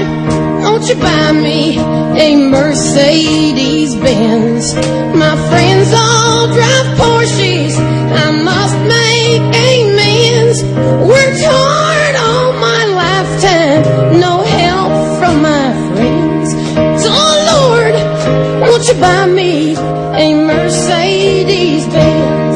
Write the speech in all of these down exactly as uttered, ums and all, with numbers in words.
won't you buy me a Mercedes-Benz? My friends all drive Porsches, I must make amends. Worked hard all my lifetime, no help from my friends. So Lord, won't you buy me a Mercedes-Benz?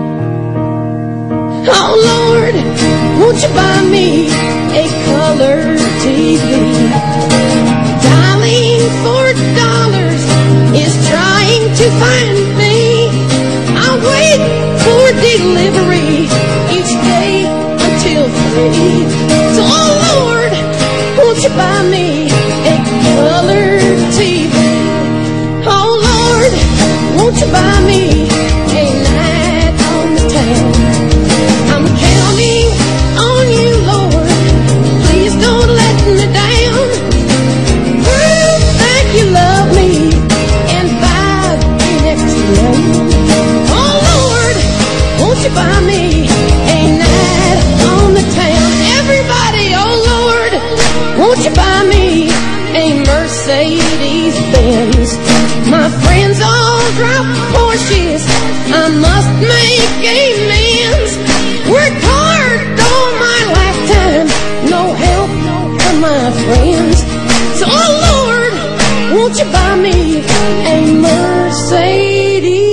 Oh Lord, won't you buy me a color T V? Dialing for dollars is trying to find me. I wait for delivery each day until three. So oh Lord, won't you buy me a color T V? Oh Lord, won't you buy me a night on the town? I'm counting on you, Lord. Please don't let me down. Prove that you love me and buy the next round. Oh Lord, won't you buy me a night on the town? Everybody, oh Lord, won't you buy me a Mercedes-Benz? My friends all drive Porsches, I must make amends. Worked hard all my lifetime, no help from my friends. So oh Lord, won't you buy me a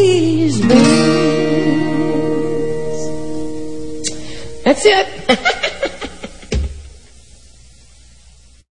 Mercedes-Benz? That's it.